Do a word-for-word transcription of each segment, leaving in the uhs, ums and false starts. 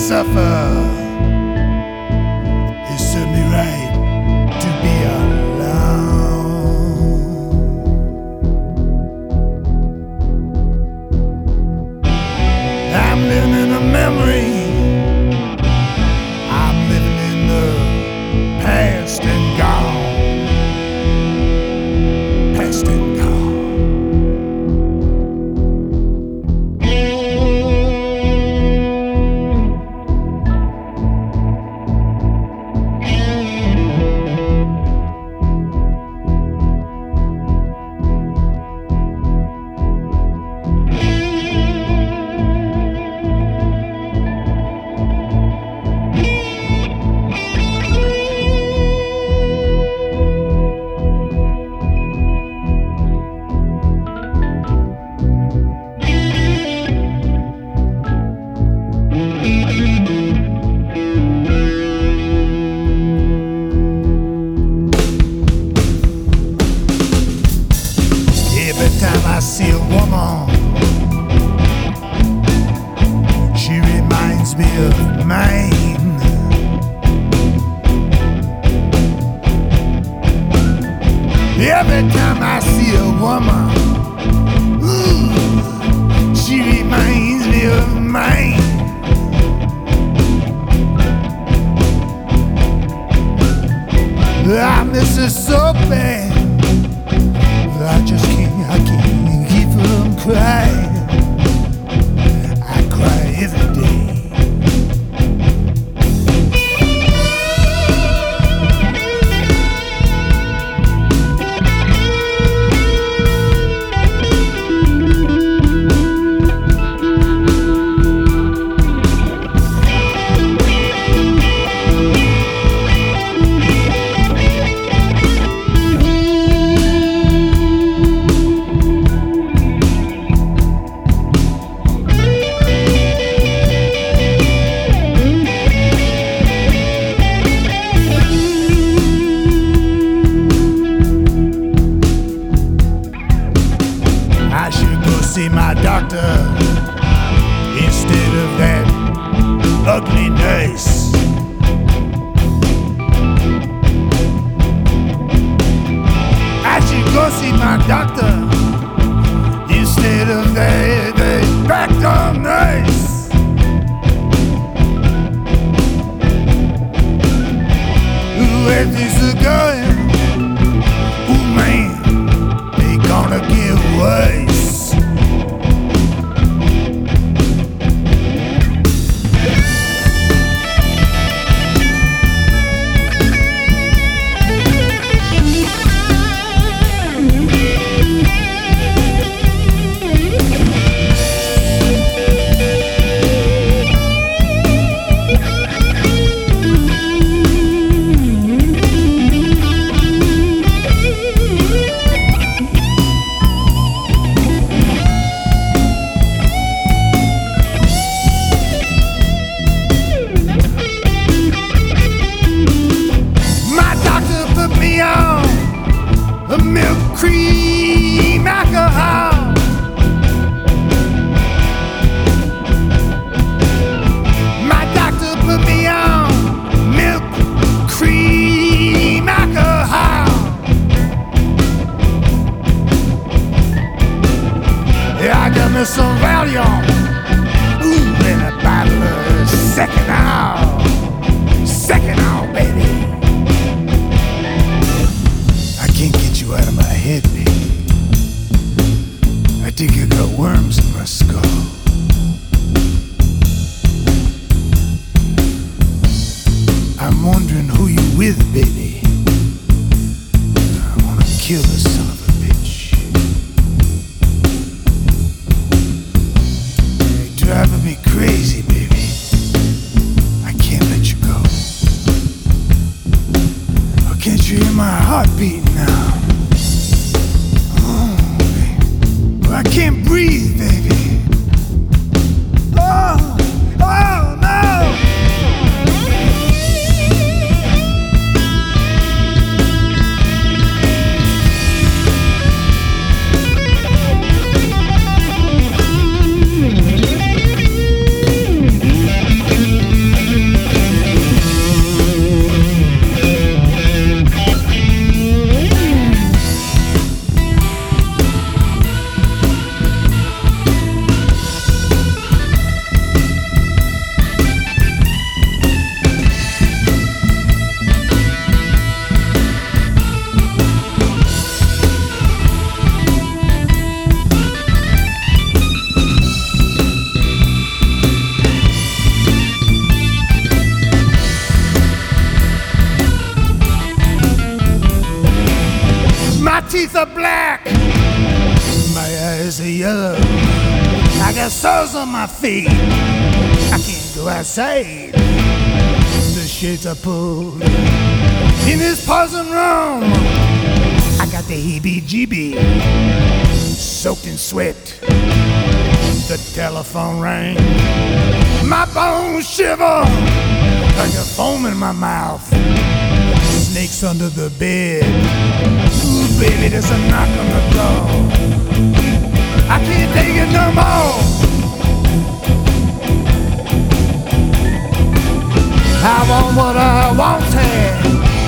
suffer. It served me right to be alone. I'm living in a memory. I'm living in the past and gone. Past and gone. Every time I see a woman, she reminds me of mine. Every time I see a woman, ooh, she reminds me of mine. I miss her so bad. I just can't, I can't keep from crying. I cry every day. I should go see my doctor instead of that ugly nurse. I should go see my doctor instead of that, that backdoor nurse. Where things are going, oh man, they gonna get worse. Milk, cream, alcohol. My doctor put me on milk, cream, alcohol. Yeah, I got me some Valium, ooh, and a bottle of Second Hour. Second Hour, baby. Can't get you out of my head, baby. I think I got worms in my skull. I'm wondering who you with, baby. I wanna kill the son of a bitch. You're driving me crazy, baby. I can't let you go. Oh, can't you hear my heart beating now? Oh, baby. I can't breathe, baby. Oh, oh no! teeth are black, my eyes are yellow, I got sores on my feet, I can't go outside, the shades are pulled. In this poison room, I got the heebie-jeebie, soaked in sweat. The telephone rang, my bones shiver, I got foam in my mouth, snakes under the bed. Ooh, baby, there's a knock on the door. I can't take it no more. I want what I once had,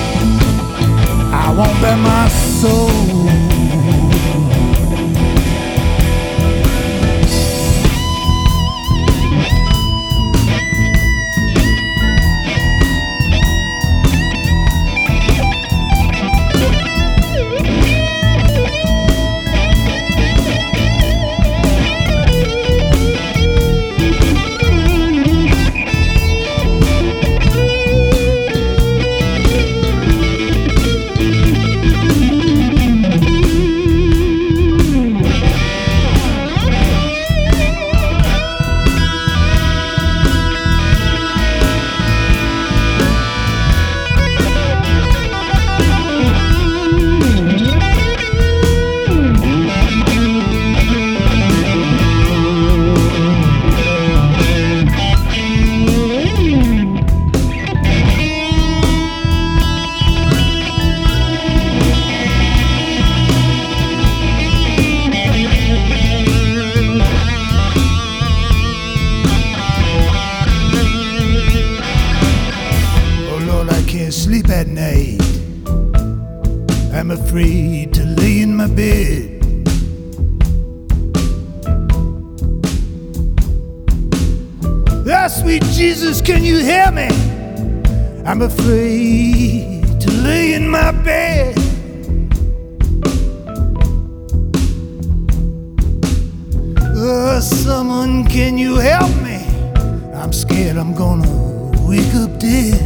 I want back my soul. Sleep at night, I'm afraid to lay in my bed. Ah, sweet Jesus, can you hear me? I'm afraid to lay in my bed. Oh, someone, can you help me? I'm scared I'm gonna wake up dead.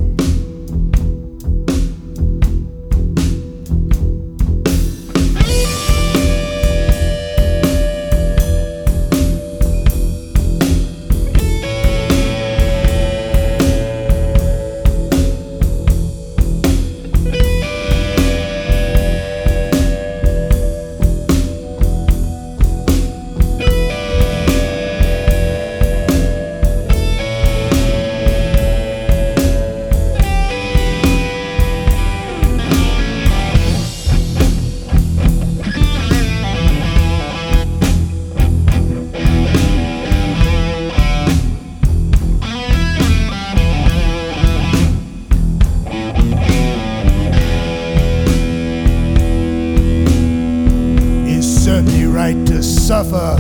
It serves me right to suffer.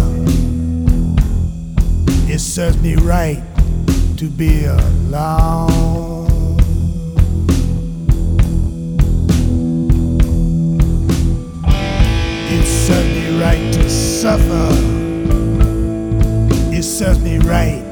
It serves me right to be alone. It serves me right to suffer. It serves me right